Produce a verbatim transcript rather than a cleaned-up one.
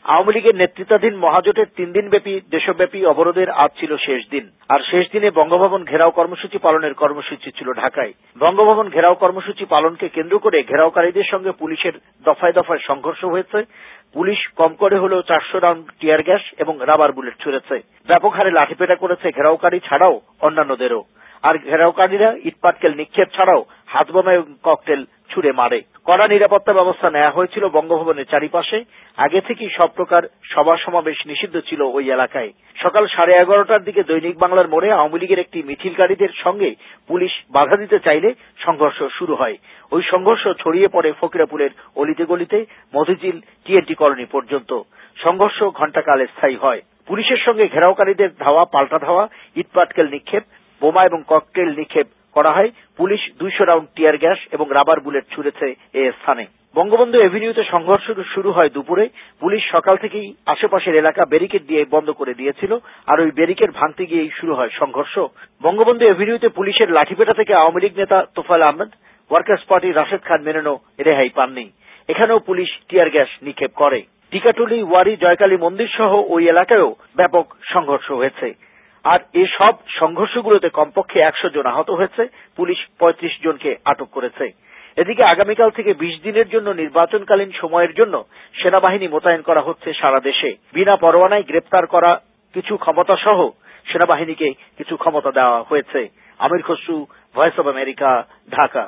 আওয়ামী লীগের নেতৃত্বাধীন মহাজোটের তিন দিনব্যাপী দেশব্যাপী অবরোধের আজ ছিল শেষ দিন। আর শেষ দিনে বঙ্গভবন ঘেরাও কর্মসূচি পালনের কর্মসূচি ছিল ঢাকায়। বঙ্গভবন ঘেরাও কর্মসূচি পালনকে কেন্দ্র করে ঘেরাওকারীদের সঙ্গে পুলিশের দফায় দফায় সংঘর্ষ হয়েছে। পুলিশ কম করে হলেও চারশো রাউন্ড টিয়ার গ্যাস এবং রাবার বুলেট ছুড়েছে। ব্যাপক হারে লাঠিপেটা করেছে ঘেরাওকারী ছাড়াও অন্যান্যদেরও। আর ঘেরাওকারীরা ইটপাটকেল নিক্ষেপ ছাড়াও হাতবোমা এবং ককটেল ছুড়ে মারে। কড়া নিরাপত্তা ব্যবস্থা নেওয়া হয়েছিল বঙ্গভবনের চারিপাশে। আগে থেকেই সব প্রকার সভা সমাবেশ নিষিদ্ধ ছিল ওই এলাকায়। সকাল সাড়ে এগারোটার দিকে দৈনিক বাংলার মোড়ে আওয়ামী লীগের একটি মিছিলকারীদের সঙ্গে পুলিশ বাধা দিতে চাইলে সংঘর্ষ শুরু হয়। ওই সংঘর্ষ ছড়িয়ে পড়ে ফকিরাপুরের অলিতে গলিতে মধুঝিল টিএনটি কলোনি পর্যন্ত। সংঘর্ষ ঘণ্টাকাল স্থায়ী হয়। পুলিশের সঙ্গে ঘেরাওকারীদের ধাওয়া পাল্টা ধাওয়া, ইটপাটকেল নিক্ষেপ, বোমা এবং ককটেল নিক্ষেপ করা হয়। পুলিশ দুইশো রাউন্ড টিয়ার গ্যাস এবং রাবার বুলেট ছুড়েছে এ স্থানে। বঙ্গবন্ধু এভিনিউতে সংঘর্ষ শুরু হয় দুপুরে। পুলিশ সকাল থেকেই আশেপাশের এলাকা ব্যারিকেড দিয়ে বন্ধ করে দিয়েছিল। আর ওই ব্যারিকেড ভাঙতে গিয়েই শুরু হয় সংঘর্ষ। বঙ্গবন্ধু এভিনিউতে পুলিশের লাঠিপেটা থেকে আওয়ামী লীগ নেতা তোফায়েল আহমেদ, ওয়ার্কার্স পার্টির রাশেদ খান মেননও রেহাই পাননি। এখানেও পুলিশ টিয়ার গ্যাস নিক্ষেপ করে। টিকাটুলি, ওয়ারী, জয়কালী মন্দির সহ ওই এলাকায়ও ব্যাপক সংঘর্ষ হয়েছে। আর এসব সংঘর্ষগুলোতে কমপক্ষে একশো জন আহত হয়েছে। পুলিশ পঁয়ত্রিশ জনকে আটক করেছে। এদিকে আগামীকাল থেকে বিশ দিনের জন্য নির্বাচনকালীন সময়ের জন্য সেনাবাহিনী মোতায়েন করা হচ্ছে সারা দেশে। বিনা পরোয়ানায় গ্রেপ্তার করা কিছু ক্ষমতা সহ সেনাবাহিনীকে কিছু ক্ষমতা দেওয়া হয়েছে। Amir Khasru, voice of America, Dhaka.